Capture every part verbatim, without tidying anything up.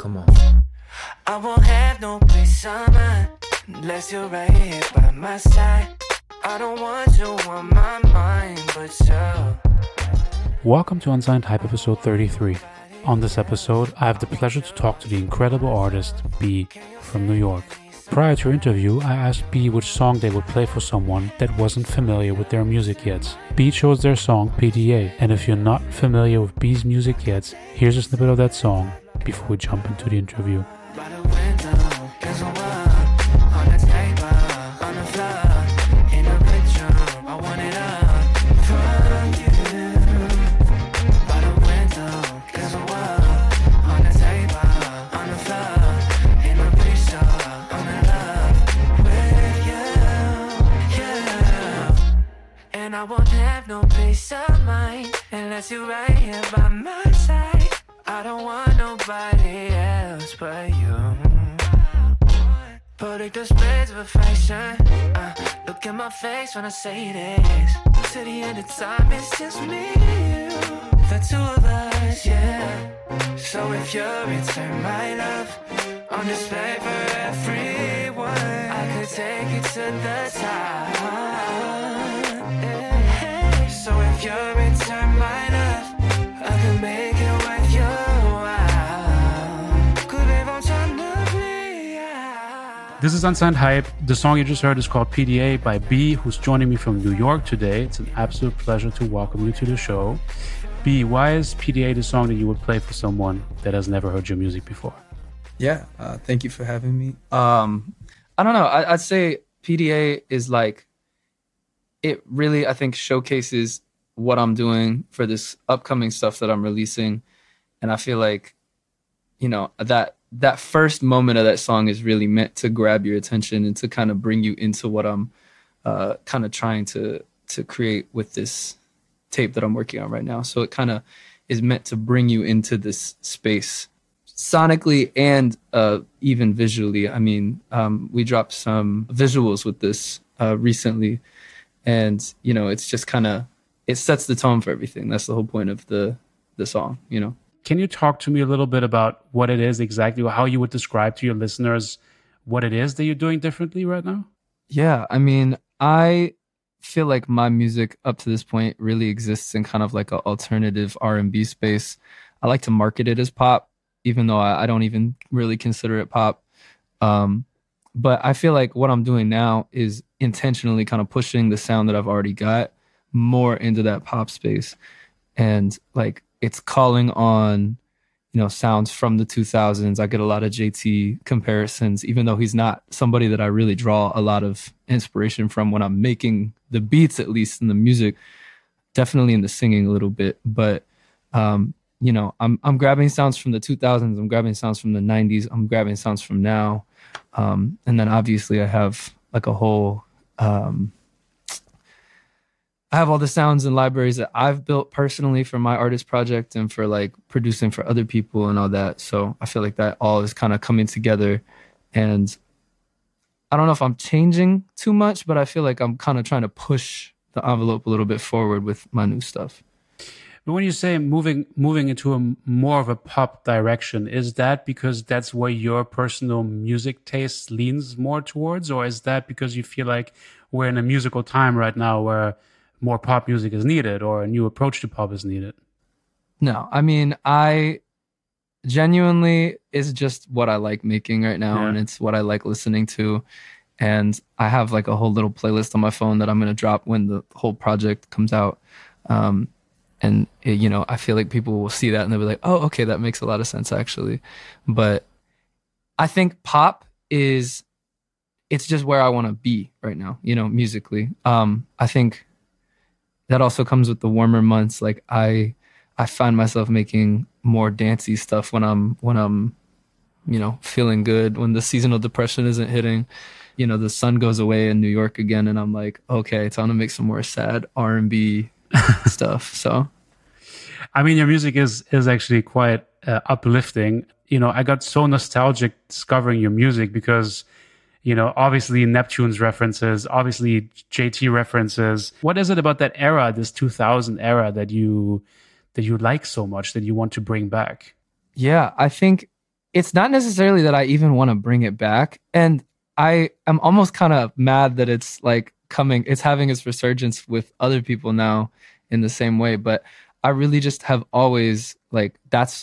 Come on. I won't have no peace of mind unless you're right here by my side. I don't want you on my mind, but you. Welcome to Unsigned Hype episode thirty-three. On this episode, I have the pleasure to talk to the incredible artist B from New York. Prior to our interview, I asked B which song they would play for someone that wasn't familiar with their music yet. B chose their song P D A, and if you're not familiar with B's music yet, here's a snippet of that song before we jump into the interview. I won't have no peace of mind unless you're right here by my side. I don't want nobody else but you. Putting the spreads of affection. uh, Look at my face when I say this. To the end of time, it's just me and you, the two of us, yeah. So if you're return my love on display for everyone, I could take it to the top. So if you're return my love, I can make it with you. This is Unsigned Hype. The song you just heard is called P D A by B, who's joining me from New York today. It's an absolute pleasure to welcome you to the show. B, why is P D A the song that you would play for someone that has never heard your music before? Yeah, uh, thank you for having me. Um, I don't know. I, I'd say P D A is like, it really, I think, showcases what I'm doing for this upcoming stuff that I'm releasing. And I feel like, you know, that that first moment of that song is really meant to grab your attention and to kind of bring you into what I'm uh, kind of trying to to create with this tape that I'm working on right now. So it kind of is meant to bring you into this space sonically and uh, even visually. I mean, um, we dropped some visuals with this uh, recently. And, you know, it's just kind of, it sets the tone for everything. That's the whole point of the the song, you know. Can you talk to me a little bit about what it is exactly, or how you would describe to your listeners what it is that you're doing differently right now? Yeah, I mean, I feel like my music up to this point really exists in kind of like an alternative R and B space. I like to market it as pop, even though I, I don't even really consider it pop. Um, but I feel like what I'm doing now is intentionally kind of pushing the sound that I've already got more into that pop space. And like, it's calling on, you know, sounds from the two thousands. I get a lot of J T comparisons, even though he's not somebody that I really draw a lot of inspiration from when I'm making the beats, at least in the music, definitely in the singing a little bit. But, um, you know, I'm I'm grabbing sounds from the two thousands. I'm grabbing sounds from the nineties. I'm grabbing sounds from now. Um, and then obviously I have like a whole, um, I have all the sounds and libraries that I've built personally for my artist project and for like producing for other people and all that. So I feel like that all is kind of coming together. And I don't know if I'm changing too much, but I feel like I'm kind of trying to push the envelope a little bit forward with my new stuff. But when you say moving moving into a more of a pop direction, is that because that's where your personal music taste leans more towards? Or is that because you feel like we're in a musical time right now where more pop music is needed or a new approach to pop is needed? No, I mean, I genuinely, it's just what I like making right now. Yeah. And it's what I like listening to. And I have like a whole little playlist on my phone that I'm going to drop when the whole project comes out. Um, and, it, you know, I feel like people will see that and they'll be like, oh, okay, that makes a lot of sense, actually. But I think pop is, it's just where I want to be right now, you know, musically. Um, I think that also comes with the warmer months. Like I, I find myself making more dancey stuff when I'm, when I'm, you know, feeling good, when the seasonal depression isn't hitting, you know, the sun goes away in New York again. And I'm like, okay, time to make some more sad R and B stuff. So, I mean, your music is, is actually quite uh, uplifting. You know, I got so nostalgic discovering your music because, you know, obviously Neptune's references, obviously J T references. What is it about that era, this two thousand era, that you that you like so much, that you want to bring back? Yeah, I think it's not necessarily that I even want to bring it back. And I am almost kind of mad that it's like coming, it's having its resurgence with other people now in the same way. But I really just have always, like, that's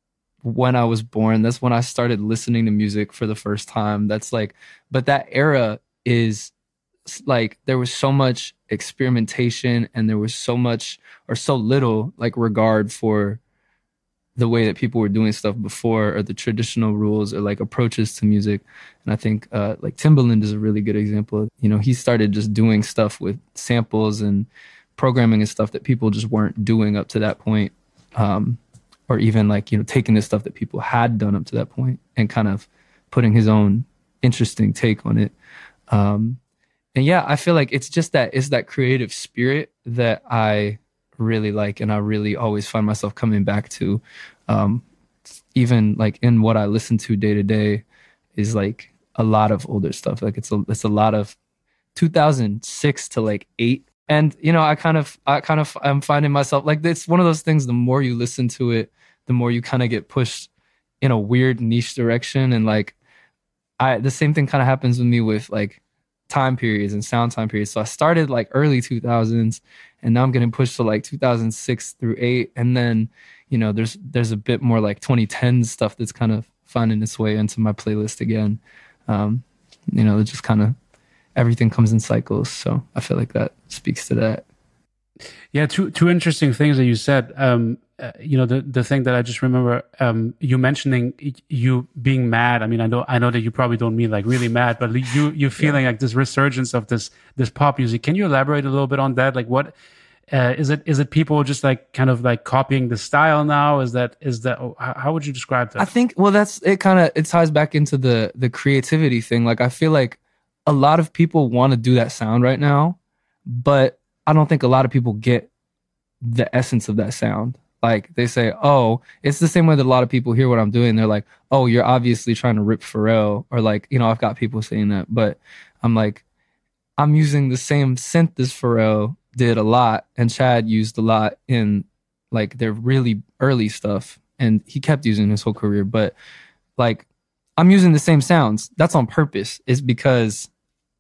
when I was born. That's when I started listening to music for the first time. That's like, but that era is like, there was so much experimentation and there was so much or so little like regard for the way that people were doing stuff before, or the traditional rules or like approaches to music. And I think uh, like Timbaland is a really good example. You know, he started just doing stuff with samples and programming and stuff that people just weren't doing up to that point. Um, or even like, you know, taking the stuff that people had done up to that point and kind of putting his own interesting take on it. Um, and yeah, I feel like it's just that, it's that creative spirit that I really like, and I really always find myself coming back to. Um, even like in what I listen to day to day is like a lot of older stuff. Like it's a, it's a lot of two thousand six to like eight. And, you know, I kind of, I kind of, I'm finding myself like, it's one of those things, the more you listen to it, the more you kind of get pushed in a weird niche direction. And like, I, the same thing kind of happens with me with like time periods and sound time periods. So I started like early two thousands, and now I'm getting pushed to like two thousand six through eight. And then, you know, there's, there's a bit more like twenty ten stuff that's kind of finding its way into my playlist again. Um, you know, it just kind of, everything comes in cycles. So I feel like that speaks to that. Yeah, two two interesting things that you said. Um, uh, you know, the the thing that I just remember, um, you mentioning you being mad. I mean, I know I know that you probably don't mean like really mad, but you you feeling yeah. like this resurgence of this this pop music. Can you elaborate a little bit on that? Like, what uh, is it? Is it people just like kind of like copying the style now? Is that is that? Oh, how, how would you describe that? I think well, that's it. Kind of it ties back into the the creativity thing. Like, I feel like a lot of people want to do that sound right now, but I don't think a lot of people get the essence of that sound. Like, they say, oh, it's the same way that a lot of people hear what I'm doing. They're like, oh, you're obviously trying to rip Pharrell. Or like, you know, I've got people saying that, but I'm like, I'm using the same synth as Pharrell did a lot, and Chad used a lot in like their really early stuff. And he kept using his whole career, but like, I'm using the same sounds. That's on purpose. It's because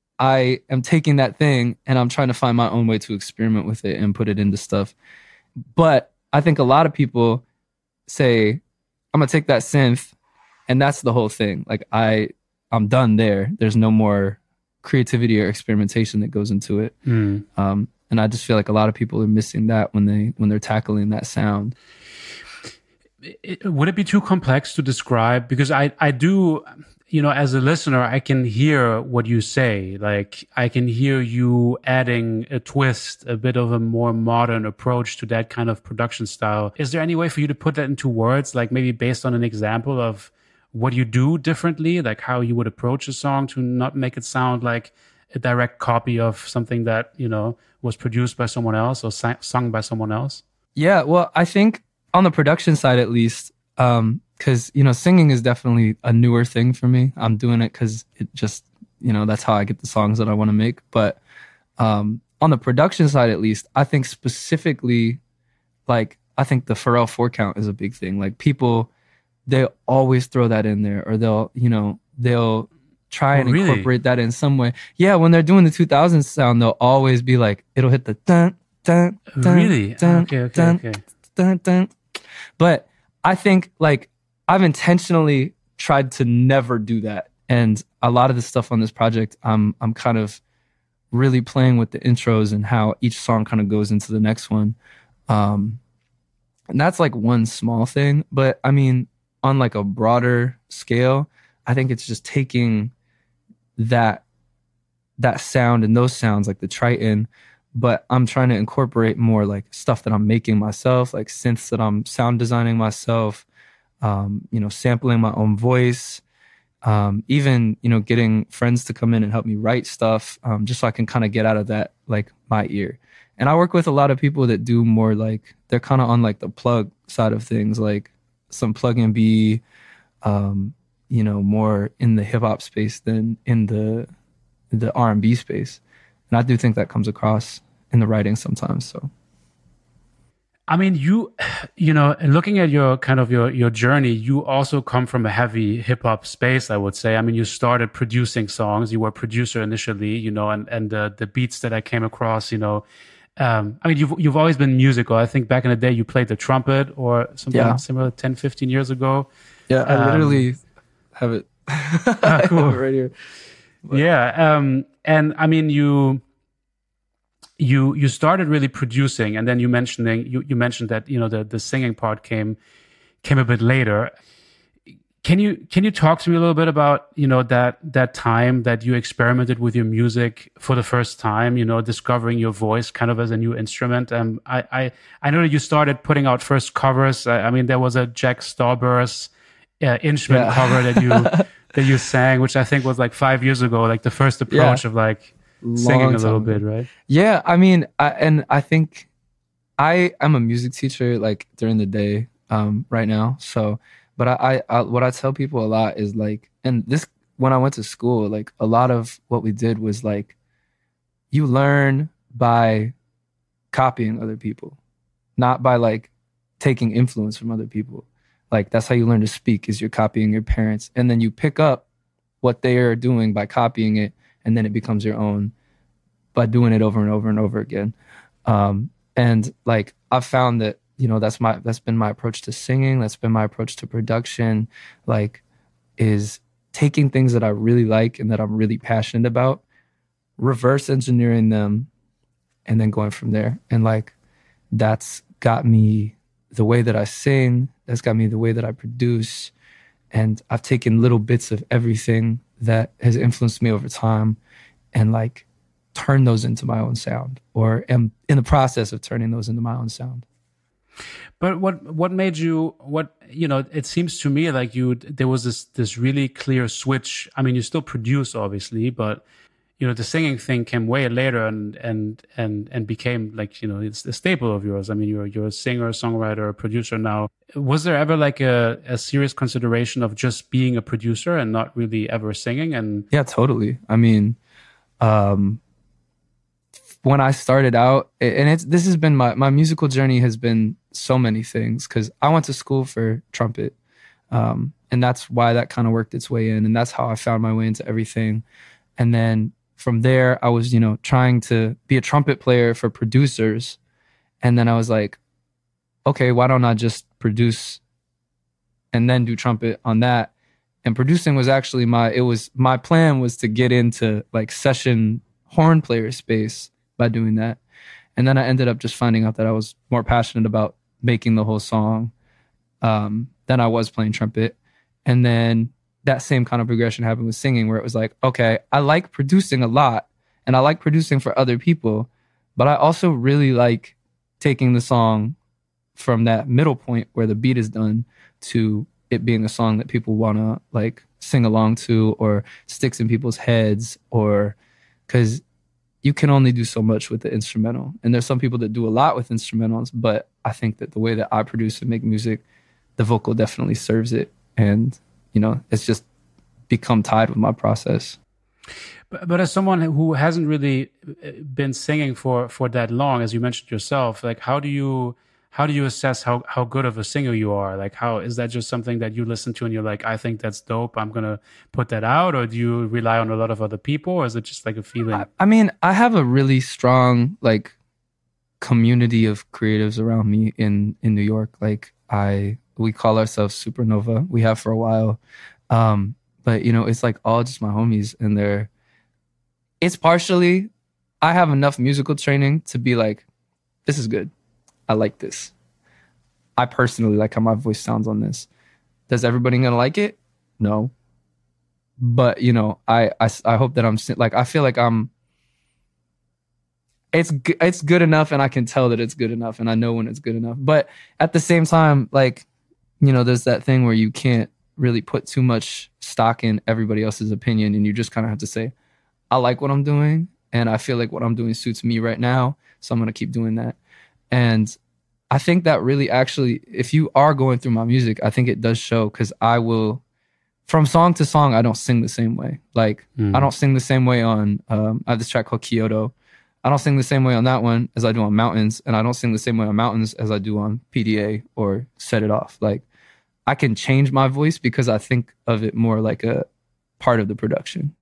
I am taking that thing and I'm trying to find my own way to experiment with it and put it into stuff. But I think a lot of people say, I'm going to take that synth and that's the whole thing. Like I, I'm done there. There's no more creativity or experimentation that goes into it. Mm. Um, and I just feel like a lot of people are missing that when they, when they're tackling that sound. It, would it be too complex to describe? Because I, I do, you know, as a listener, I can hear what you say. Like, I can hear you adding a twist, a bit of a more modern approach to that kind of production style. Is there any way for you to put that into words, like maybe based on an example of what you do differently, like how you would approach a song to not make it sound like a direct copy of something that, you know, was produced by someone else or si- sung by someone else? Yeah, well, I think on the production side, at least, um, because, you know, singing is definitely a newer thing for me. I'm doing it because it just, you know, that's how I get the songs that I want to make. But um, on the production side, at least, I think specifically, like, I think the Pharrell four count is a big thing. Like, people, they always throw that in there, or they'll, you know, they'll try and oh, really? incorporate that in some way. Yeah, when they're doing the two thousands sound, they'll always be like, it'll hit the dun, dun, dun, really? dun, okay, okay, dun, okay. Dun, dun. But I think, like, I've intentionally tried to never do that. And a lot of the stuff on this project, I'm I'm kind of really playing with the intros and how each song kind of goes into the next one. Um, and that's like one small thing. But I mean, on like a broader scale, I think it's just taking that that sound and those sounds, like the Triton, but I'm trying to incorporate more like stuff that I'm making myself, like synths that I'm sound designing myself. Um, you know, sampling my own voice, um, even, you know, getting friends to come in and help me write stuff, um, just so I can kind of get out of that, like, my ear. And I work with a lot of people that do more like, they're kind of on like the plug side of things, like some plug and be, um, you know, more in the hip hop space than in the, the R and B space. And I do think that comes across in the writing sometimes, so. I mean, you, you know, looking at your kind of your, your journey, you also come from a heavy hip hop space, I would say. I mean, you started producing songs. You were a producer initially, you know, and, and the, the beats that I came across, you know, um, I mean, you've, you've always been musical. I think back in the day you played the trumpet or something Yeah. similar ten, fifteen years ago. Yeah, I Um, literally have it. Ah, cool. I have it right here. But- Yeah. Um, and I mean, you, you, you started really producing, and then you mentioning, you, you mentioned that, you know, the, the singing part came, came a bit later. Can you, can you talk to me a little bit about, you know, that, that time that you experimented with your music for the first time, you know, discovering your voice kind of as a new instrument? Um, I, I, I know that you started putting out first covers. I, I mean, there was a Jack Starburst uh, Inchman Yeah. cover that you, that you sang, which I think was like five years ago, like the first approach Yeah. of like Long singing a time little ago. bit, right? Yeah, I mean, I, and I think I am a music teacher like during the day um, right now. So, but I, I, I, what I tell people a lot is like, and this, when I went to school, like a lot of what we did was like, you learn by copying other people, not by like taking influence from other people. Like that's how you learn to speak, is you're copying your parents. And then you pick up what they are doing by copying it. And then it becomes your own by doing it over and over and over again. Um, and like, I've found that, you know, that's my, that's been my approach to singing. That's been my approach to production, like is taking things that I really like and that I'm really passionate about, reverse engineering them, and then going from there. And like, that's got me the way that I sing. That's got me the way that I produce. And I've taken little bits of everything that has influenced me over time and like turn those into my own sound, or am in the process of turning those into my own sound. But what what made you, what, you know, it seems to me like you, there was this this really clear switch. I mean, you still produce obviously, but you know, the singing thing came way later and and and and became like, you know, it's a staple of yours. I mean, you're you're a singer, a songwriter, a producer now. Was there ever like a, a serious consideration of just being a producer and not really ever singing? And Yeah, totally. I mean, um, when I started out, and it's this has been my my musical journey has been so many things, because I went to school for trumpet, um, and that's why that kind of worked its way in, and that's how I found my way into everything. And then from there, I was, you know, trying to be a trumpet player for producers, and then I was like, okay, why don't I just produce and then do trumpet on that? And producing was actually my, it was, my plan was to get into like session horn player space by doing that. And then I ended up just finding out that I was more passionate about making the whole song um, than I was playing trumpet. And then that same kind of progression happened with singing, where it was like, okay, I like producing a lot and I like producing for other people, but I also really like taking the song from that middle point where the beat is done to it being a song that people want to like sing along to or sticks in people's heads, or because you can only do so much with the instrumental. And there's some people that do a lot with instrumentals, but I think that the way that I produce and make music, the vocal definitely serves it. And, you know, it's just become tied with my process. But, but as someone who hasn't really been singing for, for that long, as you mentioned yourself, like how do you how do you assess how, how good of a singer you are? Like, how is that just something that you listen to and you're like, I think that's dope, I'm gonna put that out, or do you rely on a lot of other people, or is it just like a feeling? I, I mean, I have a really strong like community of creatives around me in in New York. Like I we call ourselves Supernova. We have for a while. Um, but you know, it's like all just my homies, and they're it's partially I have enough musical training to be like, this is good. I like this. I personally like how my voice sounds on this. Does everybody gonna like it? No. But you know, I I, I hope that I'm like I feel like I'm. It's it's good enough, and I can tell that it's good enough, and I know when it's good enough. But at the same time, like, you know, there's that thing where you can't really put too much stock in everybody else's opinion, and you just kind of have to say, I like what I'm doing, and I feel like what I'm doing suits me right now, so I'm gonna keep doing that. And I think that really actually, if you are going through my music, I think it does show, because I will, from song to song, I don't sing the same way. Like, mm. I don't sing the same way on, um, I have this track called Kyoto. I don't sing the same way on that one as I do on Mountains, and I don't sing the same way on Mountains as I do on P D A or Set It Off. Like, I can change my voice because I think of it more like a part of the production.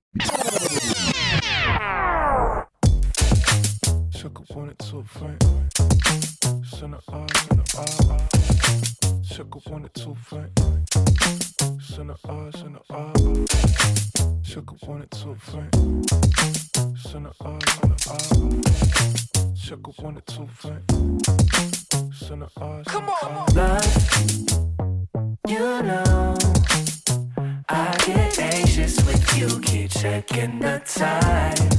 Come on, love, you know I get anxious with you, keep checking the time.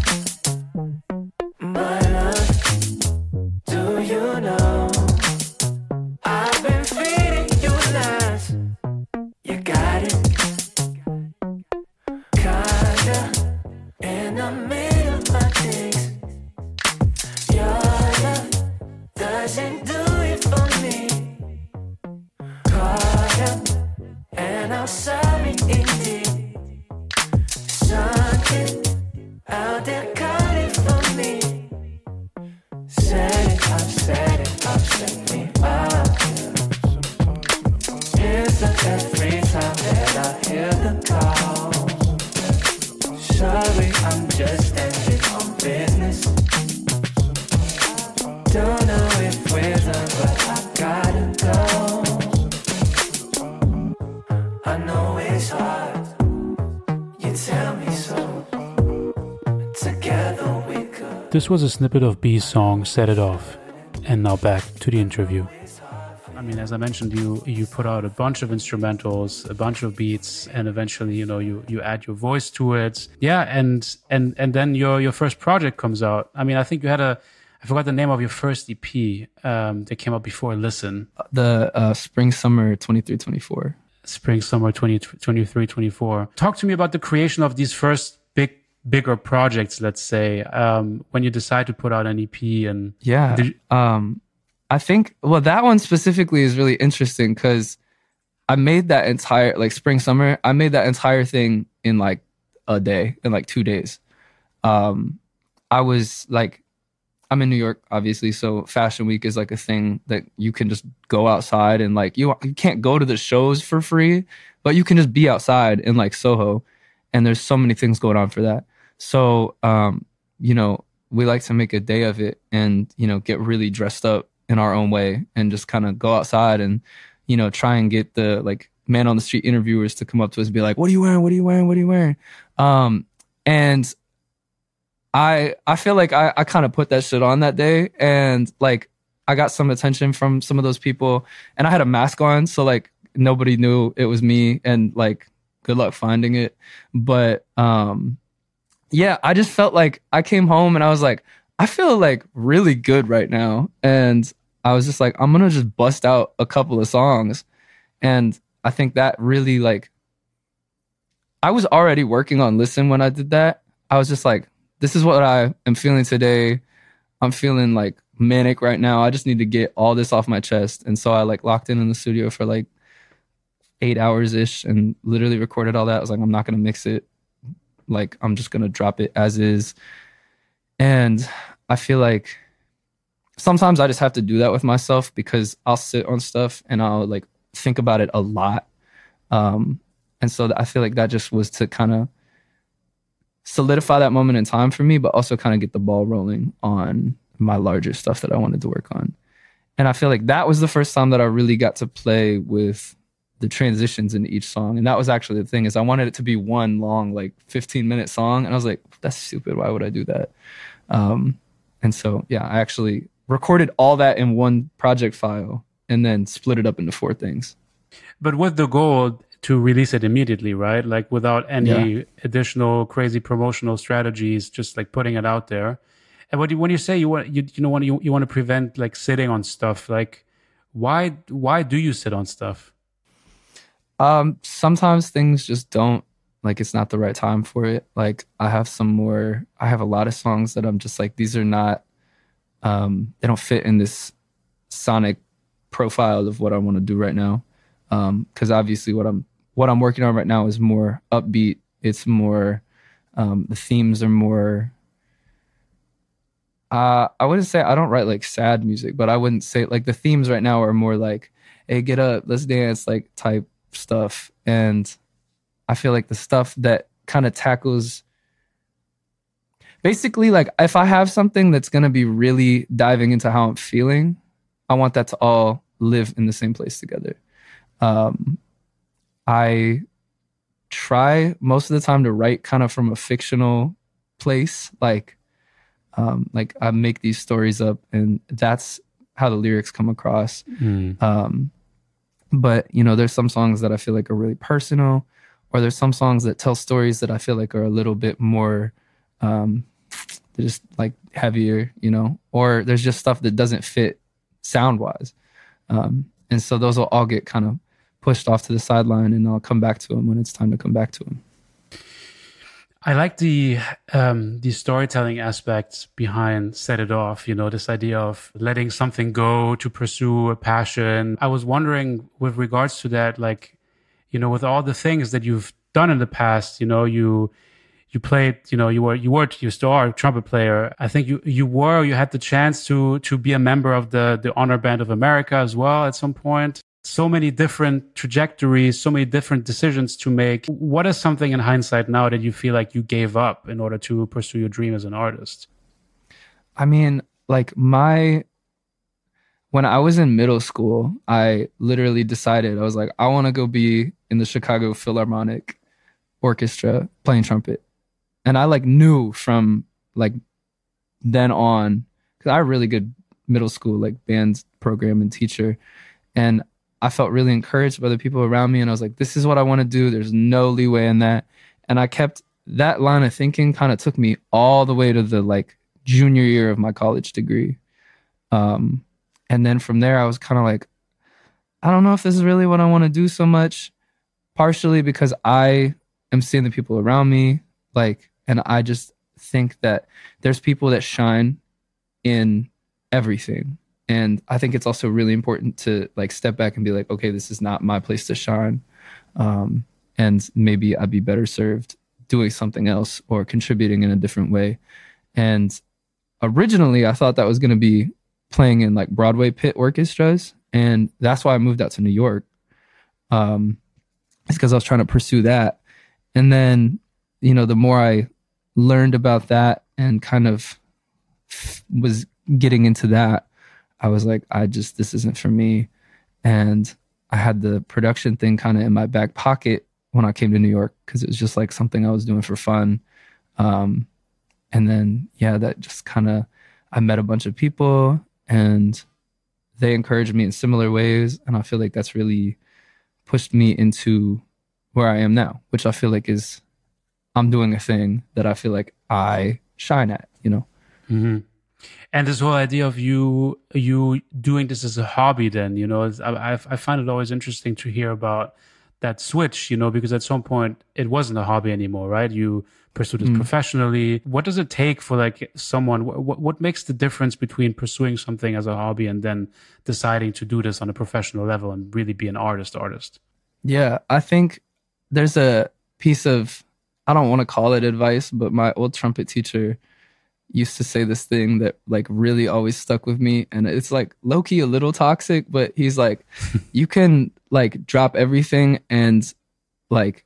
My love, do you know I've been feeding you lies? You got it, kinda in the middle of things. Your love doesn't do it for me. Caught up and I'm sorry indeed. Something out there calling for me. Set it up, set it up, set me up. It's like every time that I hear the call. Sorry, I'm just standing on business. Don't know if we're done, but I gotta go. I know it's hard, you tell me so. Together we could. This was a snippet of B's song, Set It Off. And now back to the interview. I mean, as I mentioned, you you put out a bunch of instrumentals, a bunch of beats, and eventually, you know, you you add your voice to it. Yeah, and and and then your your first project comes out. I mean, I think you had a, I forgot the name of your first E P um, that came out before Listen. The uh, Spring Summer twenty-three twenty-four. Spring Summer twenty twenty-three twenty-four. Talk to me about the creation of these first big bigger projects. Let's say um, when you decide to put out an E P and yeah. did you- um, I think, well, that one specifically is really interesting because I made that entire, like Spring Summer, I made that entire thing in like a day, in like two days. Um, I was like, I'm in New York, obviously, so Fashion Week is like a thing that you can just go outside and like, you, you can't go to the shows for free, but you can just be outside in like Soho, and there's so many things going on for that. So, um, you know, we like to make a day of it and, you know, get really dressed up in our own way and just kind of go outside and, you know, try and get the like man on the street interviewers to come up to us and be like, what are you wearing? What are you wearing? What are you wearing? Um, and I, I feel like I, I kind of put that shit on that day, and like, I got some attention from some of those people, and I had a mask on. So like nobody knew it was me, and like, good luck finding it. But, um, yeah, I just felt like I came home and I was like, I feel like really good right now. And I was just like, I'm going to just bust out a couple of songs. And I think that really like, I was already working on Listen when I did that. I was just like, this is what I am feeling today. I'm feeling like manic right now. I just need to get all this off my chest. And so I like locked in in the studio for like eight hours ish and literally recorded all that. I was like, I'm not going to mix it. Like, I'm just going to drop it as is. And I feel like sometimes I just have to do that with myself because I'll sit on stuff and I'll like think about it a lot. Um, and so I feel like that just was to kind of solidify that moment in time for me, but also kind of get the ball rolling on my larger stuff that I wanted to work on. And I feel like that was the first time that I really got to play with the transitions in each song. And that was actually the thing, is I wanted it to be one long, like fifteen minute song. And I was like, that's stupid. Why would I do that? Um, and so, yeah, I actually recorded all that in one project file and then split it up into four things. But with the goal to release it immediately, right? Like without any yeah. additional crazy promotional strategies, just like putting it out there. And when you, when you say you want, you, you know, when you, you want to prevent like sitting on stuff, like why, why do you sit on stuff? Um, sometimes things just don't, like, it's not the right time for it. Like I have some more, I have a lot of songs that I'm just like, these are not, um, they don't fit in this sonic profile of what I want to do right now. Um, cause obviously what I'm, what I'm working on right now is more upbeat. It's more, um, the themes are more, Uh, I wouldn't say I don't write like sad music, but I wouldn't say like the themes right now are more like, hey, get up, let's dance, like type stuff. And I feel like the stuff that kind of tackles basically like if I have something that's going to be really diving into how I'm feeling, I want that to all live in the same place together. Um, I try most of the time to write kind of from a fictional place, like um, like I make these stories up, and that's how the lyrics come across. Mm. Um, but you know, there's some songs that I feel like are really personal, or there's some songs that tell stories that I feel like are a little bit more, um, they're just like heavier, you know, or there's just stuff that doesn't fit sound wise. Um, and so those will all get kind of pushed off to the sideline, and I'll come back to them when it's time to come back to them. I like the um, the storytelling aspects behind Set It Off, you know, this idea of letting something go to pursue a passion. I was wondering with regards to that, like, you know, with all the things that you've done in the past, you know, you you played, you know, you were you were you still are a trumpet player. I think you you were you had the chance to to be a member of the the Honor Band of America as well at some point. So many different trajectories, so many different decisions to make. What is something in hindsight now that you feel like you gave up in order to pursue your dream as an artist? I mean, like my, when I was in middle school, I literally decided, I was like, I want to go be in the Chicago Philharmonic Orchestra playing trumpet. And I like knew from like then on, because I had a really good middle school like band program and teacher. And I felt really encouraged by the people around me, and I was like, this is what I want to do. There's no leeway in that. And I kept that line of thinking kind of took me all the way to the like junior year of my college degree. Um, and then from there, I was kind of like, I don't know if this is really what I want to do so much, partially because I am seeing the people around me, like, and I just think that there's people that shine in everything. And I think it's also really important to like step back and be like, okay, this is not my place to shine. Um, and maybe I'd be better served doing something else or contributing in a different way. And originally I thought that was going to be playing in like Broadway pit orchestras. And that's why I moved out to New York. Um, it's because I was trying to pursue that. And then, you know, the more I learned about that and kind of f- was getting into that, I was like, I just, this isn't for me. And I had the production thing kind of in my back pocket when I came to New York, because it was just like something I was doing for fun. Um, and then, yeah, that just kind of, I met a bunch of people and they encouraged me in similar ways. And I feel like that's really pushed me into where I am now, which I feel like is, I'm doing a thing that I feel like I shine at, you know? Mm-hmm. And this whole idea of you you doing this as a hobby, then, you know, I I find it always interesting to hear about that switch, you know, because at some point it wasn't a hobby anymore, right? You pursued it mm. professionally. What does it take for like someone? What what makes the difference between pursuing something as a hobby and then deciding to do this on a professional level and really be an artist? Artist? Yeah, I think there's a piece of, I don't want to call it advice, but my old trumpet teacher used to say this thing that like really always stuck with me, and it's like low-key a little toxic, but he's like, you can like drop everything and like,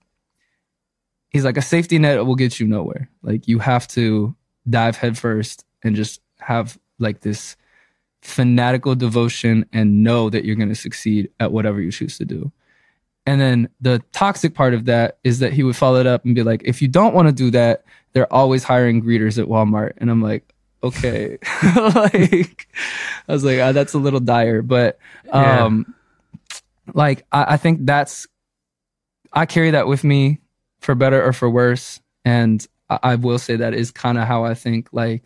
he's like, a safety net will get you nowhere. Like you have to dive headfirst and just have like this fanatical devotion and know that you're going to succeed at whatever you choose to do. And then the toxic part of that is that he would follow it up and be like, if you don't want to do that, they're always hiring greeters at Walmart. And I'm like, okay. Like, I was like, oh, that's a little dire. But um, yeah. like, I, I think that's, I carry that with me for better or for worse. And I, I will say that is kind of how I think. Like,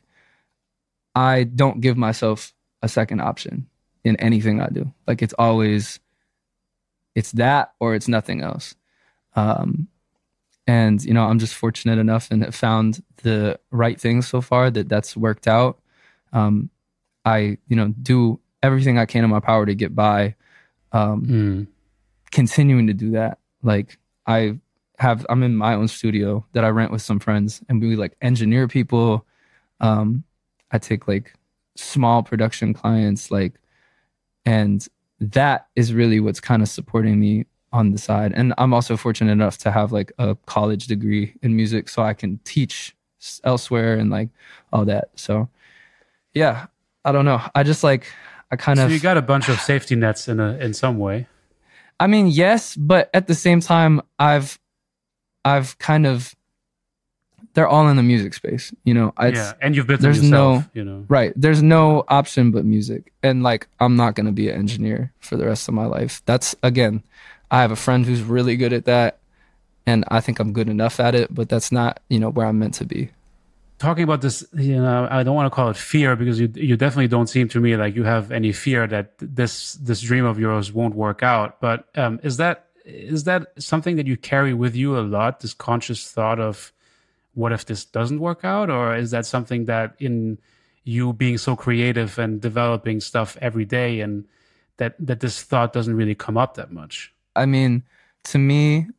I don't give myself a second option in anything I do. Like, it's always, it's that or it's nothing else. Um, and, you know, I'm just fortunate enough and have found the right things so far that that's worked out. Um, I, you know, do everything I can in my power to get by, um, mm. continuing to do that. Like I have, I'm in my own studio that I rent with some friends, and we like engineer people. Um, I take like small production clients, like, and that is really what's kind of supporting me on the side. And I'm also fortunate enough to have like a college degree in music, so I can teach elsewhere and like all that. So yeah, I don't know. I just like, I kind so of... So you got a bunch of safety nets in a, in some way. I mean, yes, but at the same time, I've, I've kind of, they're all in the music space, you know. It's, yeah, and you've built there's them yourself, no, you know. Right. There's no option but music. And like, I'm not going to be an engineer for the rest of my life. That's, again, I have a friend who's really good at that, and I think I'm good enough at it, but that's not, you know, where I'm meant to be. Talking about this, you know, I don't want to call it fear, because you you definitely don't seem to me like you have any fear that this this dream of yours won't work out. But um, is that is that something that you carry with you a lot? This conscious thought of, what if this doesn't work out? Or is that something that in you being so creative and developing stuff every day, and that that this thought doesn't really come up that much? I mean, to me,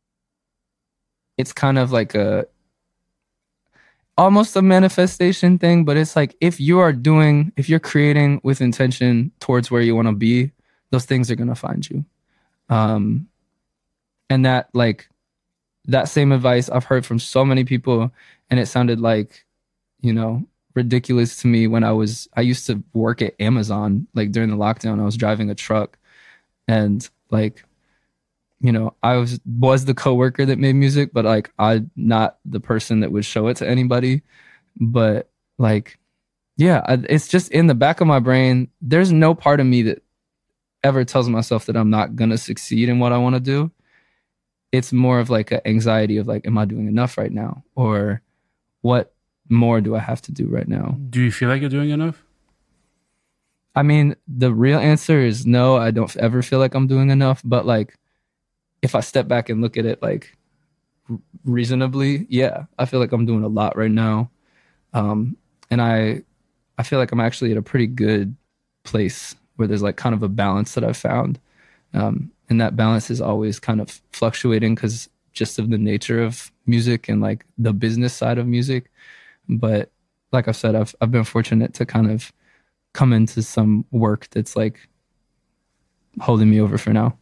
it's kind of like a almost a manifestation thing, but it's like, if you are doing, if you're creating with intention towards where you want to be, those things are going to find you. Um, and that, like, that same advice I've heard from so many people, and it sounded like, you know, ridiculous to me when I was, I used to work at Amazon, like during the lockdown. I was driving a truck, and like, you know, I was was the coworker that made music, but like, I'm not the person that would show it to anybody. But like, yeah, I, it's just in the back of my brain. There's no part of me that ever tells myself that I'm not gonna succeed in what I want to do. It's more of like an anxiety of like, am I doing enough right now? Or what more do I have to do right now? Do you feel like you're doing enough? I mean, the real answer is no, I don't ever feel like I'm doing enough. But like, if I step back and look at it like reasonably, yeah, I feel like I'm doing a lot right now. Um, and I, I feel like I'm actually at a pretty good place where there's like kind of a balance that I've found. Um, and that balance is always kind of fluctuating because just of the nature of music and like the business side of music. But like I've said, I've, I've been fortunate to kind of come into some work that's like holding me over for now.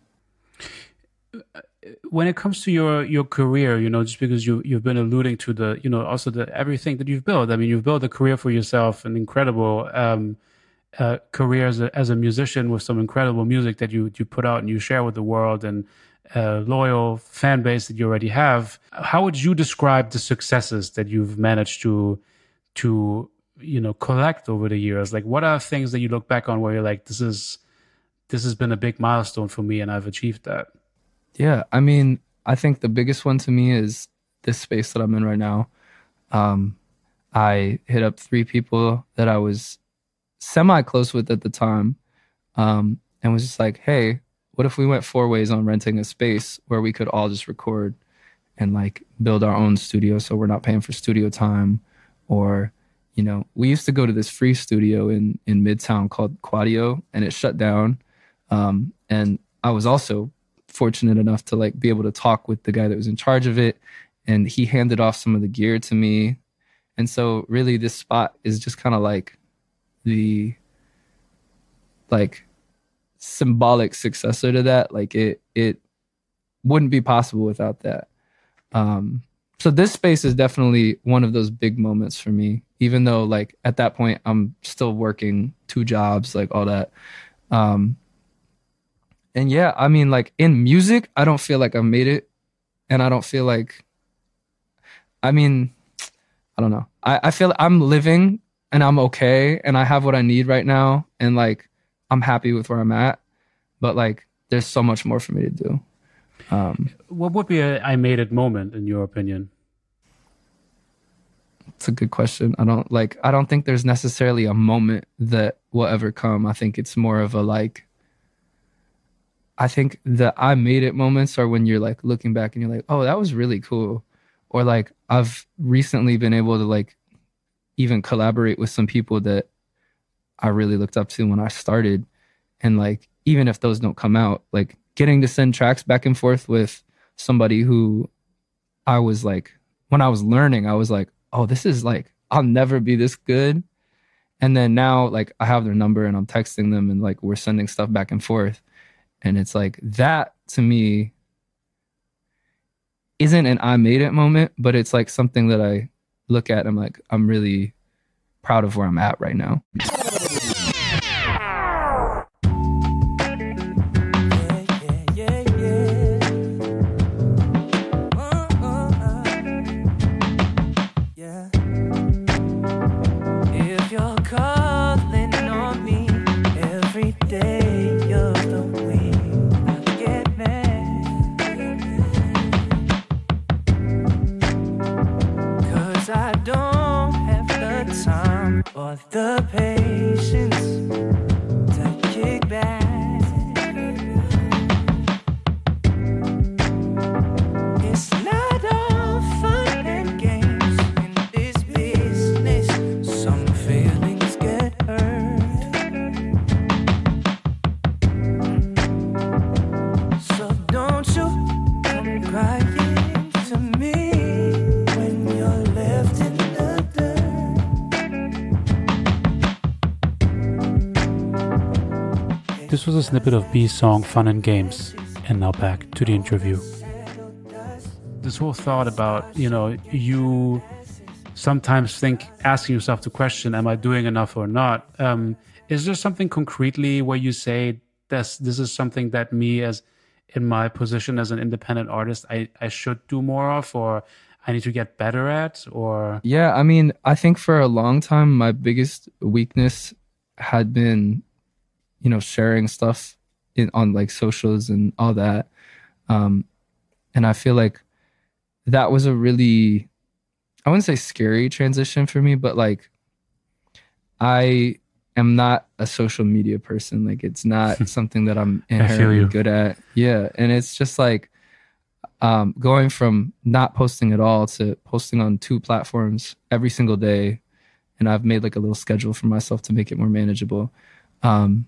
When it comes to your your career, you know, just because you you've been alluding to the, you know, also the everything that you've built. I mean, you've built a career for yourself, an incredible um, uh, career as a as a musician with some incredible music that you you put out and you share with the world, and a loyal fan base that you already have. How would you describe the successes that you've managed to to you know collect over the years? Like, what are things that you look back on where you're like, this is this has been a big milestone for me, and I've achieved that? Yeah, I mean, I think the biggest one to me is this space that I'm in right now. Um, I hit up three people that I was semi-close with at the time, um, and was just like, hey, what if we went four ways on renting a space where we could all just record and like build our own studio so we're not paying for studio time? Or, you know, we used to go to this free studio in, in Midtown called Quadio, and it shut down. Um, and I was also fortunate enough to like be able to talk with the guy that was in charge of it, and he handed off some of the gear to me. And so really this spot is just kind of like the like symbolic successor to that. Like it it wouldn't be possible without that. Um so this space is definitely one of those big moments for me, even though like at that point I'm still working two jobs, like all that. um And yeah, I mean, like in music, I don't feel like I made it. And I don't feel like, I mean, I don't know. I, I feel I'm living and I'm okay. And I have what I need right now. And like, I'm happy with where I'm at. But like, there's so much more for me to do. Um, what would be a I made it moment in your opinion? It's a good question. I don't like, I don't think there's necessarily a moment that will ever come. I think it's more of a like, I think the I made it moments are when you're like looking back and you're like, oh, that was really cool. Or like I've recently been able to like even collaborate with some people that I really looked up to when I started. And like, even if those don't come out, like getting to send tracks back and forth with somebody who I was like, when I was learning, I was like, oh, this is like, I'll never be this good. And then now, like, I have their number and I'm texting them and like we're sending stuff back and forth. And it's like that to me isn't an I made it moment, but it's like something that I look at and I'm like, I'm really proud of where I'm at right now. Or the patience to kick back. It's not all fun and games in this business. Some feelings get hurt. So don't you come crying to me when you're left in the dirt. This was a snippet of B's song Fun and Games, and now back to the interview. This whole thought about, you know, you sometimes think, asking yourself the question, am I doing enough or not? Um, is there something concretely where you say, this, this is something that me as in my position as an independent artist, I, I should do more of, or I need to get better at, or? Yeah, I mean, I think for a long time, my biggest weakness had been, you know, sharing stuff in on like socials and all that. Um, and I feel like that was a really, I wouldn't say scary transition for me, but like, I am not a social media person. Like it's not something that I'm inherently good at. Yeah. And it's just like, um, going from not posting at all to posting on two platforms every single day. And I've made like a little schedule for myself to make it more manageable. Um,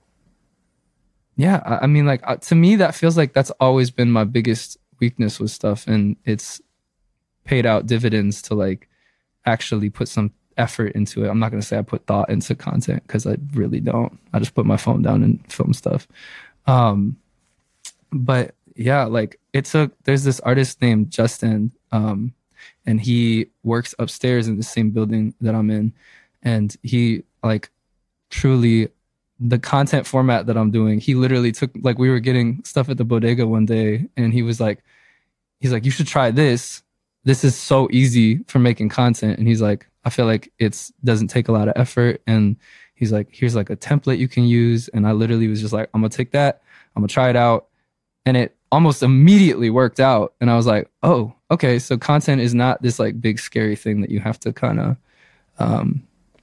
Yeah, I mean, like, uh, to me, that feels like that's always been my biggest weakness with stuff. And it's paid out dividends to, like, actually put some effort into it. I'm not going to say I put thought into content because I really don't. I just put my phone down and film stuff. Um, but, yeah, like, it's a, there's this artist named Justin, um, and he works upstairs in the same building that I'm in. And he, like, truly... the content format that I'm doing, he literally took, like, we were getting stuff at the bodega one day and he was like, he's like, you should try this. This is so easy for making content. And he's like, I feel like it's doesn't take a lot of effort. And he's like, here's like a template you can use. And I literally was just like, I'm going to take that. I'm going to try it out. And it almost immediately worked out. And I was like, oh, okay. So content is not this like big scary thing that you have to kind of, um,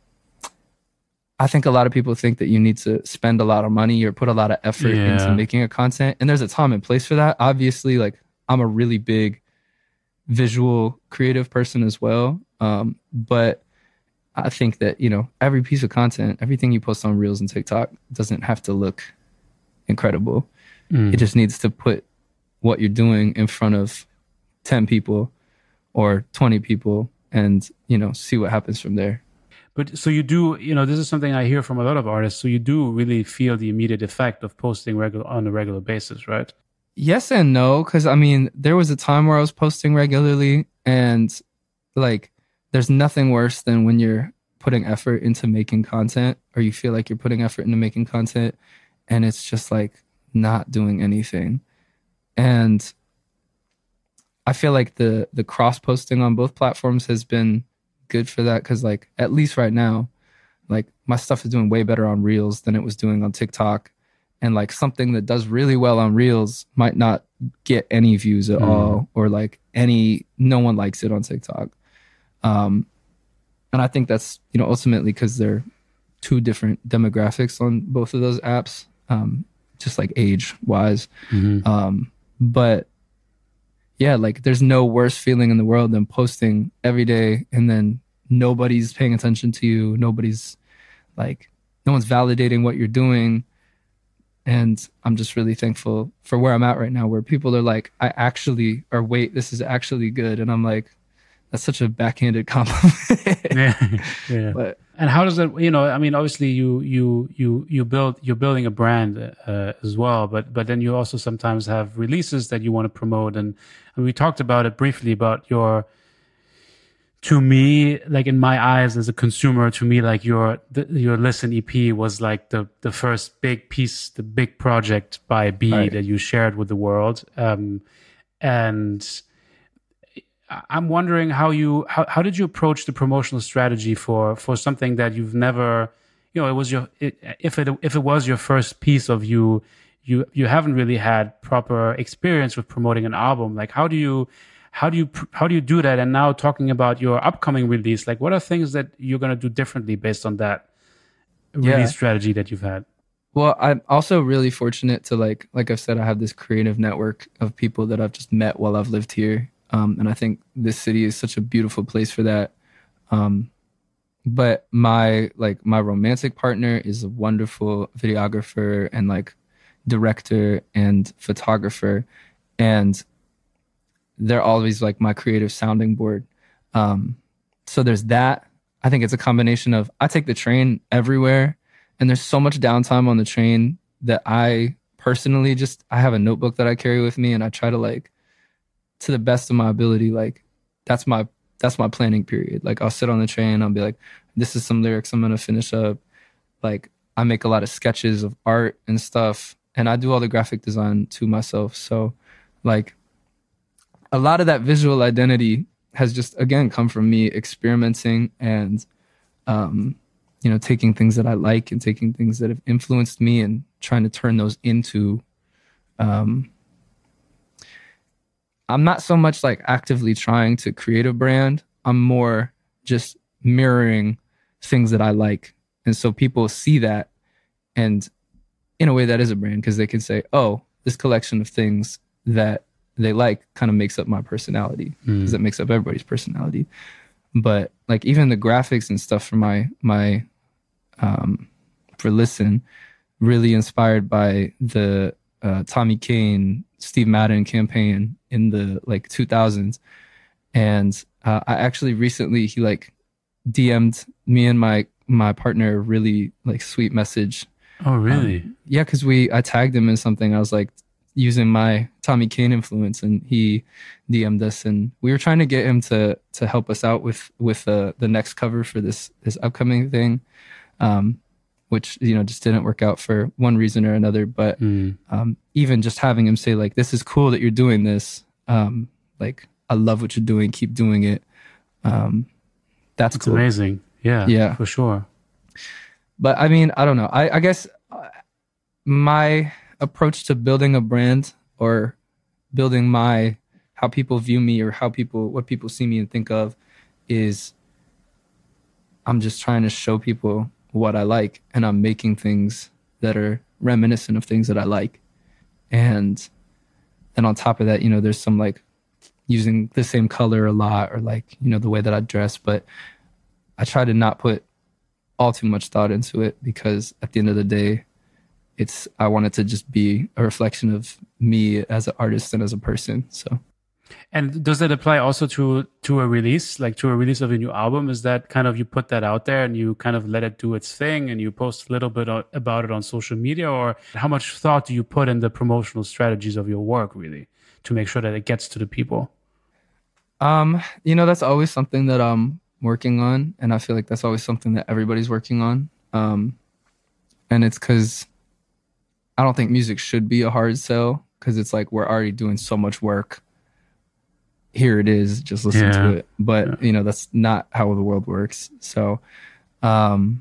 I think a lot of people think that you need to spend a lot of money or put a lot of effort yeah. into making a content. And there's a time and place for that. Obviously, like I'm a really big visual creative person as well. Um, but I think that, you know, every piece of content, everything you post on Reels and TikTok doesn't have to look incredible. Mm. It just needs to put what you're doing in front of ten people or twenty people and, you know, see what happens from there. But so you do, you know, this is something I hear from a lot of artists. So you do really feel the immediate effect of posting regular on a regular basis, right? Yes and no. Because, I mean, there was a time where I was posting regularly and like there's nothing worse than when you're putting effort into making content or you feel like you're putting effort into making content and it's just like not doing anything. And I feel like the the cross posting on both platforms has been good for that because like at least right now like my stuff is doing way better on Reels than it was doing on TikTok, and like something that does really well on Reels might not get any views at mm. all or like any no one likes it on TikTok. Um and I think that's, you know, ultimately because they're two different demographics on both of those apps, um just like age wise. Mm-hmm. um but yeah, like there's no worse feeling in the world than posting every day and then nobody's paying attention to you. Nobody's like, no one's validating what you're doing. And I'm just really thankful for where I'm at right now, where people are like, I actually, or wait, this is actually good. And I'm like, that's such a backhanded compliment. yeah. yeah. But And how does that, you know, I mean, obviously you, you, you, you build, you're building a brand uh, as well, but, but then you also sometimes have releases that you want to promote. And, and we talked about it briefly about your, to me, like in my eyes as a consumer, to me, like your, the, your Listen E P was like the, the first big piece, the big project by B right. that you shared with the world. Um, and I'm wondering how you how, how did you approach the promotional strategy for for something that you've never, you know, it was your it, if it if it was your first piece of you you you haven't really had proper experience with promoting an album. Like how do you how do you how do you do that? And now talking about your upcoming release, like what are things that you're going to do differently based on that release yeah. strategy that you've had? Well, I'm also really fortunate to like like I've said, I have this creative network of people that I've just met while I've lived here. Um, and I think this city is such a beautiful place for that. Um, but my like my romantic partner is a wonderful videographer and like director and photographer, and they're always like my creative sounding board. Um, so there's that. I think it's a combination of I take the train everywhere, and there's so much downtime on the train that I personally just I have a notebook that I carry with me, and I try to like. To the best of my ability, like that's my that's my planning period. Like I'll sit on the train, I'll be like, this is some lyrics I'm gonna finish up. Like I make a lot of sketches of art and stuff, and I do all the graphic design to myself. So like a lot of that visual identity has just again come from me experimenting and um, you know, taking things that I like and taking things that have influenced me and trying to turn those into um I'm not so much like actively trying to create a brand. I'm more just mirroring things that I like. And so people see that, and in a way that is a brand because they can say, oh, this collection of things that they like kind of makes up my personality because mm. it makes up everybody's personality. But like even the graphics and stuff for my, my, um, for Listen, really inspired by the uh, Tommy Kane, Steve Madden campaign in the like two thousands. And uh, I actually recently, he like D M'd me and my, my partner a really like sweet message. Oh, really? Um, yeah. Cause we, I tagged him in something. I was like using my Tommy Kane influence, and he D M'd us, and we were trying to get him to, to help us out with, with uh, the next cover for this, this upcoming thing. Um, which, you know, just didn't work out for one reason or another. But mm. um, even just having him say like, this is cool that you're doing this. Um, like, I love what you're doing. Keep doing it. Um, that's it's cool. amazing. Yeah, yeah, for sure. But I mean, I don't know. I, I guess my approach to building a brand or building my, how people view me or how people, what people see me and think of is I'm just trying to show people what I like, and I'm making things that are reminiscent of things that I like. And and on top of that, you know, there's some like using the same color a lot, or like, you know, the way that I dress, but I try to not put all too much thought into it because at the end of the day, it's I want it to just be a reflection of me as an artist and as a person. So and does that apply also to to a release, like to a release of a new album? Is that kind of you put that out there and you kind of let it do its thing and you post a little bit about it on social media? Or how much thought do you put in the promotional strategies of your work really to make sure that it gets to the people? Um, you know, that's always something that I'm working on. And I feel like that's always something that everybody's working on. Um, and it's because I don't think music should be a hard sell because it's like we're already doing so much work. Here it is, just listen yeah. to it. But, yeah. you know, that's not how the world works. So um,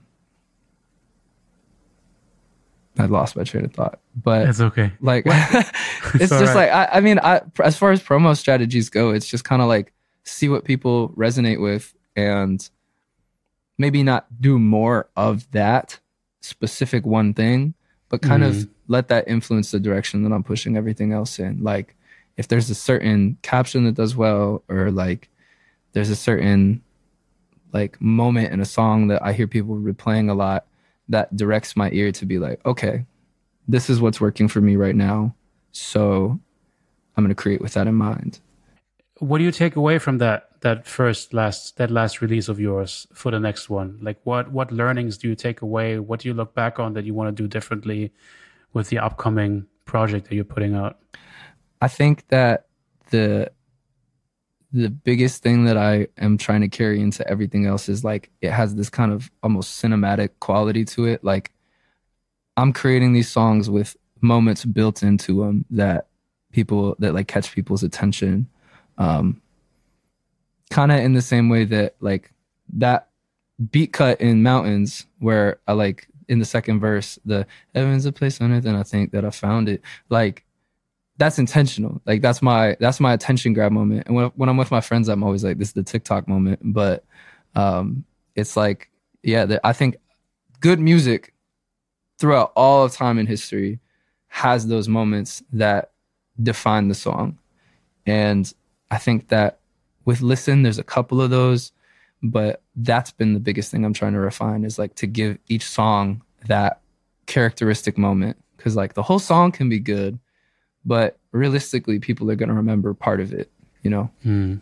I lost my train of thought. But it's okay. Like, it's just right. like, I, I mean, I, as far as promo strategies go, it's just kind of like see what people resonate with and maybe not do more of that specific one thing, but kind mm. of let that influence the direction that I'm pushing everything else in. Like, if there's a certain caption that does well, or like there's a certain like moment in a song that I hear people replaying a lot, that directs my ear to be like, okay, this is what's working for me right now. So I'm going to create with that in mind. What do you take away from that that first last that last release of yours for the next one? Like what what learnings do you take away? What do you look back on that you want to do differently with the upcoming project that you're putting out? I think that the the biggest thing that I am trying to carry into everything else is like it has this kind of almost cinematic quality to it. Like I'm creating these songs with moments built into them that people that like catch people's attention. Um, kind of in the same way that like that beat cut in Mountains where I like in the second verse, the heaven's a place on earth and I think that I found it. Like that's intentional. Like that's my, that's my attention grab moment. And when, when I'm with my friends, I'm always like, this is the TikTok moment. But um, it's like, yeah, the, I think good music throughout all of time in history has those moments that define the song. And I think that with Listen, there's a couple of those, but that's been the biggest thing I'm trying to refine is like to give each song that characteristic moment. Cause like the whole song can be good, but realistically people are going to remember part of it, you know? Hmm.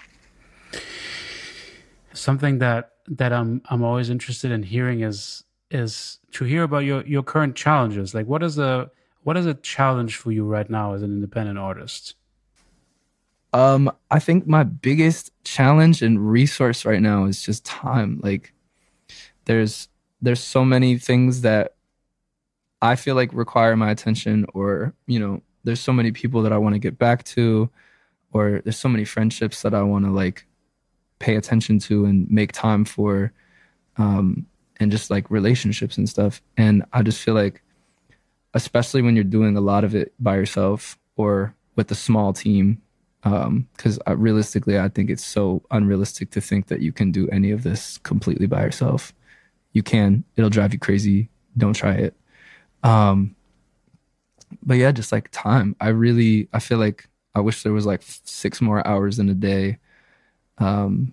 Something that, that I'm, I'm always interested in hearing is, is to hear about your, your current challenges. Like what is a, what is a challenge for you right now as an independent artist? Um, I think my biggest challenge and resource right now is just time. Like there's there's so many things that I feel like require my attention, or, you know, there's so many people that I want to get back to, or there's so many friendships that I want to like pay attention to and make time for, um, and just like relationships and stuff. And I just feel like, especially when you're doing a lot of it by yourself or with a small team, because um, realistically, I think it's so unrealistic to think that you can do any of this completely by yourself. You can. It'll drive you crazy. Don't try it. Um, but yeah, just like time. I really, I feel like I wish there was like six more hours in a day. Um,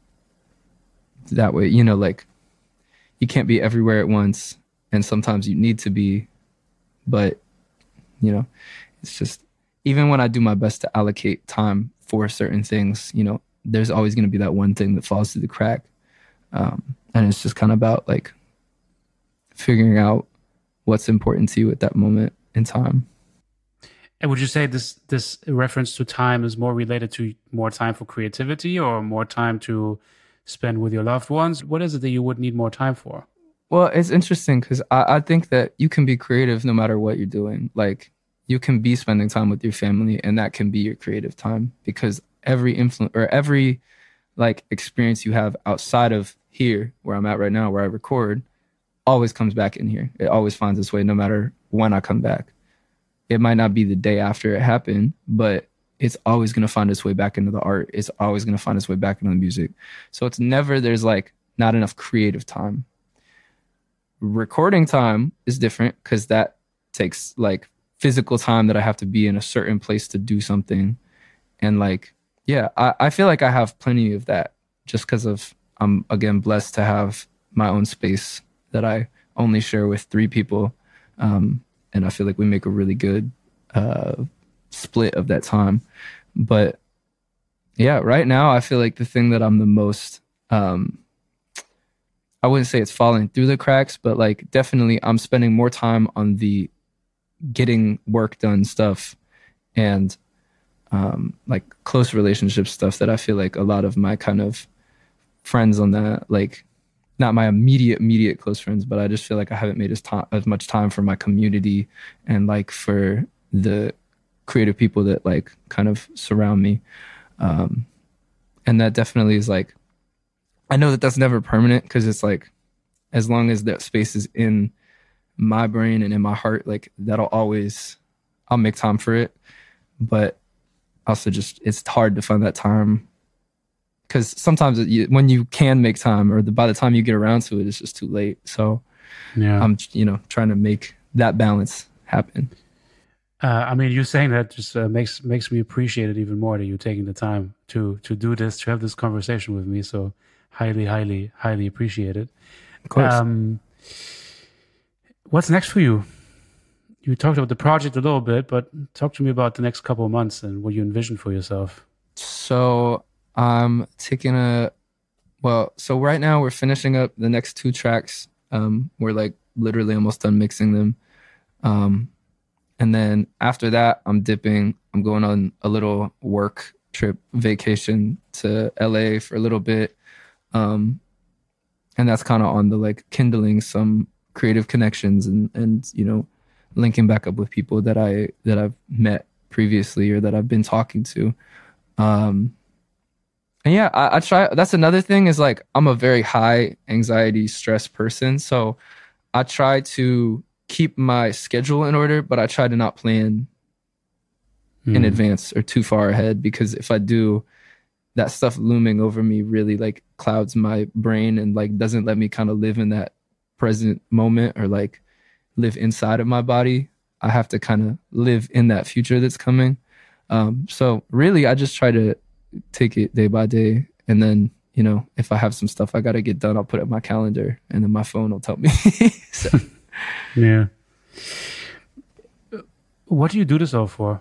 that way, you know, like you can't be everywhere at once. And sometimes you need to be. But, you know, it's just, even when I do my best to allocate time for certain things, you know, there's always going to be that one thing that falls through the crack. Um, and it's just kind of about like figuring out what's important to you at that moment in time. And would you say this this reference to time is more related to more time for creativity or more time to spend with your loved ones? What is it that you would need more time for? Well, it's interesting because I, I think that you can be creative no matter what you're doing. Like, you can be spending time with your family and that can be your creative time, because every influence or every like experience you have outside of here where I'm at right now, where I record, always comes back in here. It always finds its way no matter when I come back. It might not be the day after it happened, but it's always going to find its way back into the art. It's always going to find its way back into the music. So it's never, there's like not enough creative time. Recording time is different because that takes like physical time that I have to be in a certain place to do something. And like, yeah, I, I feel like I have plenty of that just because of, I'm again blessed to have my own space that I only share with three people. Um, and I feel like we make a really good uh, split of that time. But yeah, right now I feel like the thing that I'm the most, um, I wouldn't say it's falling through the cracks, but like definitely I'm spending more time on the getting work done stuff and um, like close relationship stuff that I feel like a lot of my kind of friends on that, like not my immediate, immediate close friends, but I just feel like I haven't made as, to- as much time for my community and like for the creative people that like kind of surround me. Um, and that definitely is like, I know that that's never permanent because it's like, as long as that space is in my brain and in my heart, like that'll always, I'll make time for it. But also just, it's hard to find that time because sometimes it, you, when you can make time or the, by the time you get around to it, it's just too late. So yeah, I'm, you know, trying to make that balance happen. Uh, I mean, you saying that just uh, makes makes me appreciate it even more that you're taking the time to to do this, to have this conversation with me. So highly, highly, highly appreciate it. Of course. Um, what's next for you? You talked about the project a little bit, but talk to me about the next couple of months and what you envision for yourself. So I'm taking a, well, so right now we're finishing up the next two tracks. Um, we're like literally almost done mixing them. Um, and then after that, I'm dipping. I'm going on a little work trip vacation to L A for a little bit. Um, and that's kind of on the like kindling some creative connections and, and, you know, linking back up with people that I, that I've met previously or that I've been talking to. Um, and yeah, I, I try, that's another thing is like, I'm a very high anxiety stress person. So I try to keep my schedule in order, but I try to not plan mm. in advance or too far ahead, because if I do, that stuff looming over me really like clouds my brain and like doesn't let me kind of live in that present moment or like live inside of my body. I have to kind of live in that future that's coming. Um, so really, I just try to take it day by day. And then, you know, if I have some stuff I got to get done, I'll put it in my calendar and then my phone will tell me. So. Yeah. What do you do this all for?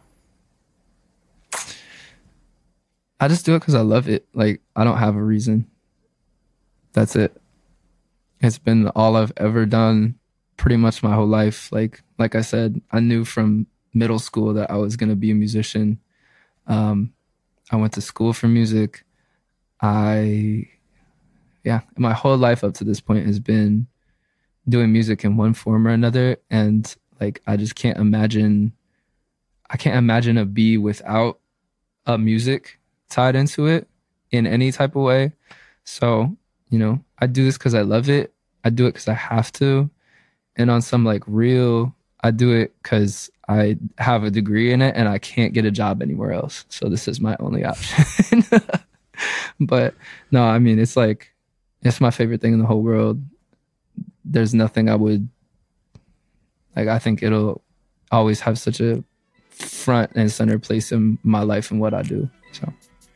I just do it because I love it. Like, I don't have a reason. That's it. It's been all I've ever done pretty much my whole life. Like, like I said, I knew from middle school that I was going to be a musician. Um, I went to school for music. I, yeah, my whole life up to this point has been doing music in one form or another. And like, I just can't imagine, I can't imagine a bee without a music tied into it in any type of way. So, you know, I do this because I love it. I do it because I have to. And on some like real, I do it because I have a degree in it and I can't get a job anywhere else. So this is my only option. But no, I mean, it's like, it's my favorite thing in the whole world. There's nothing I would, like, I think it'll always have such a front and center place in my life and what I do. So.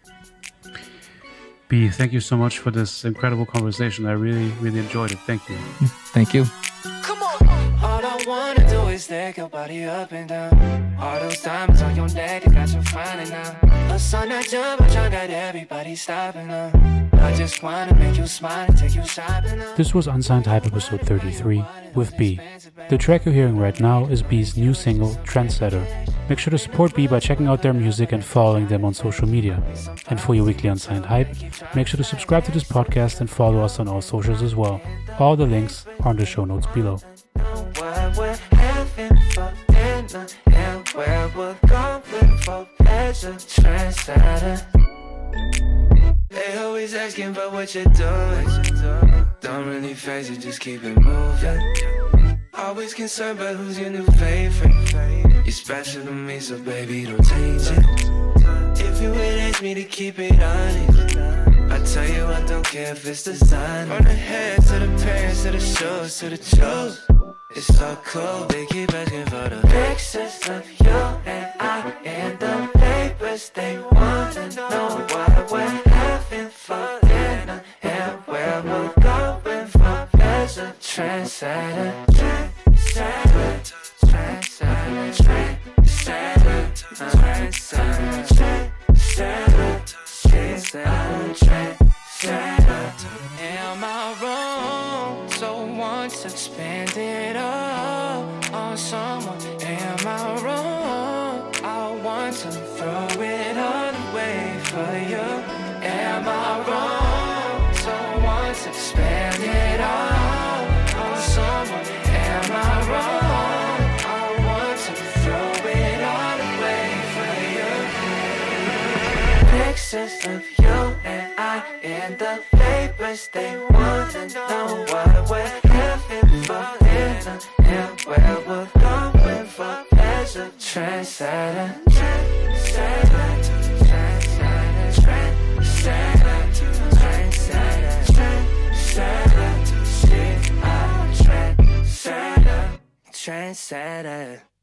B, thank you so much for this incredible conversation. I really, really enjoyed it. Thank you. Thank you. Come on. All I wanna do is take your body up and down. All those diamonds on your neck, I got you finding now. A sun that jump, I got everybody stopping now. I just wanna make you smile and take you shopping now. This was Unsigned Hype episode thirty-three with B. The track you're hearing right now is B's new single, Trendsetter. Make sure to support B by checking out their music and following them on social media. And for your weekly Unsigned Hype, make sure to subscribe to this podcast and follow us on all socials as well. All the links are in the show notes below. What we're having for dinner and where we're going for pleasure. Trendsetter. They always asking about what you're doing. Don't really face it, just keep it moving. Always concerned about who's your new favorite. You're special to me, so baby, don't change it. If you would ask me to keep it honest, I tell you I don't care if it's design. From the head to the pants to the shoes to the shoes. It's so cool, they keep asking for the pictures of you and I in the papers. They wanna know what we're having for dinner and where we're going for pleasure. Trendsetter, trendsetter, trendsetter, trendsetter, trendsetter, trendsetter, trendsetter. Am I wrong? So want to spend it all on someone. Am I wrong? I want to throw it all away for you. Am I wrong? So want to spend it all on someone. Am I wrong? I want to throw it all away for you. Pictures of you and I in the papers. They wanna know what we're having for dinner and where we're going for pleasure. Trendsetter, trendsetter, trendsetter, trendsetter, trendsetter, trendsetter, shit, I'm trendsetter, trendsetter.